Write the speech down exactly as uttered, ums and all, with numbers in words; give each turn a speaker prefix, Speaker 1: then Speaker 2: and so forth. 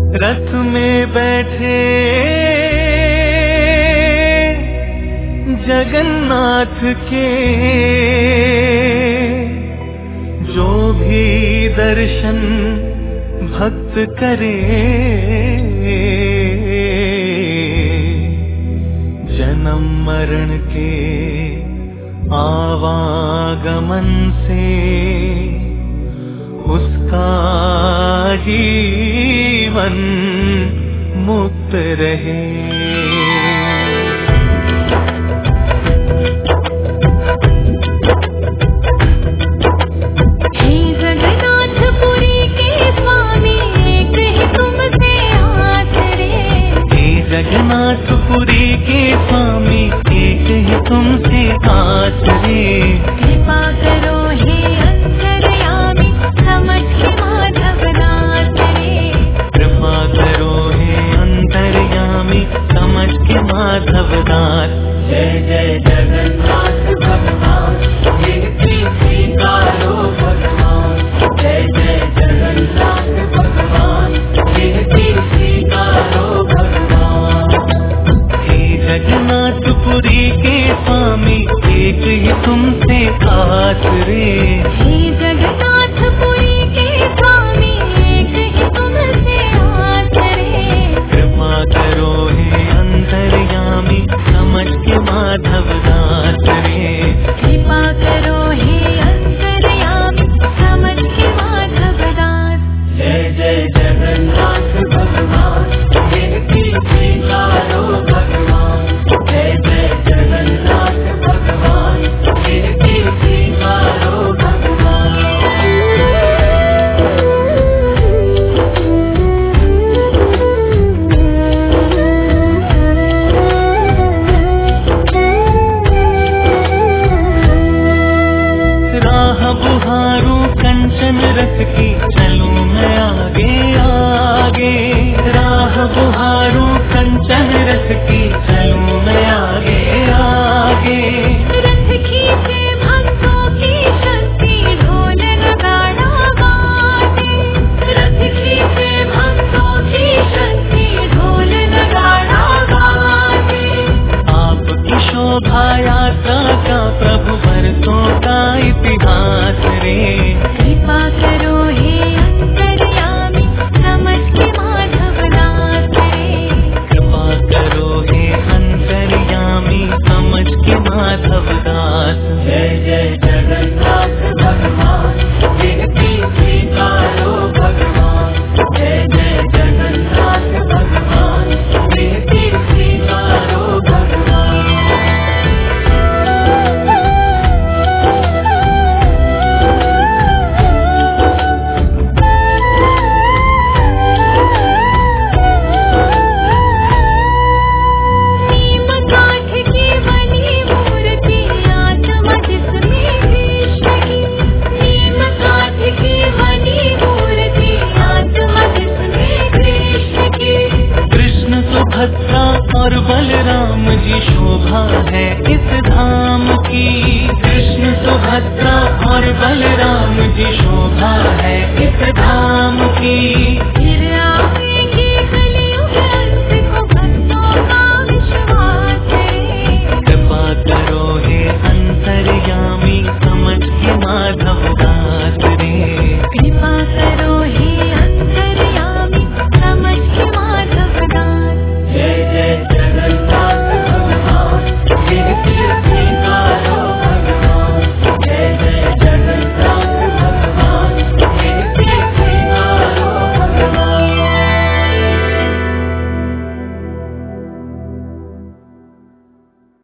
Speaker 1: रथ में बैठे जगन्नाथ के जो भी दर्शन भक्त करे, जन्म मरण के आवागमन से उसका जीवन मुक्त रहे। जगन्नाथपुरी के स्वामी एक ही तुमसे आसरे,
Speaker 2: कृपा करो हे अंतर्यामी समझ के माधव दास रे।
Speaker 1: कृपा करो हे अंतर्यामी समझ के माधव दास।
Speaker 3: जय जय जगन्नाथ भगवान गिनती स्वीकारो भगवान। जय जय जगन्नाथ भगवान गिनती स्वीकारो भगवान।
Speaker 1: जगन्नाथपुरी के स्वामी एक ही तुमसे आसरे,
Speaker 2: हे जगन्नाथपुरी के स्वामी एक ही तुमसे आसरे।
Speaker 1: कृपा करो हे अंतर्यामी समझ के माधव दास रे।
Speaker 2: कृपा करो हे अंतर्यामी समझ के माधव दास।
Speaker 3: जय जय जगन्नाथ भगवान गिनती स्वीकारो भगवान। जय जय जगन्नाथ भगवान गिनती स्वीकारो भगवान।
Speaker 1: राह बुहारू कंचन रथ की चलूं मैं आगे आगे। राह बुहारू कंचन रथ की चलूं मैं आगे आगे।
Speaker 2: रथ खींचे भक्तों की शक्ति ढोल नगाड़ा बाजे। रथ खींचे भक्तों की शक्ति ढोल नगाड़ा बाजे।
Speaker 1: आपकी शोभा यात्रा का प्रभु बरसों का इतिहास रे।
Speaker 2: कृपा करो हे अंतर्यामी समझ के माधव दास रे।
Speaker 1: कृपा करो हे अंतर्यामी समझ के माधव दास।
Speaker 3: जय जय जगन्नाथ भगवान गिनती स्वीकारो भगवान। जय जय जगन्नाथ भगवान गिनती स्वीकारो भगवान।
Speaker 2: नीम काठ की बनी मूर्ति आत्मा जिसमें कृष्ण की। नीम काठ की बनी मूर्ति आत्मा जिसमें कृष्ण की।
Speaker 1: कृष्ण सुभद्रा और बलराम जी शोभा है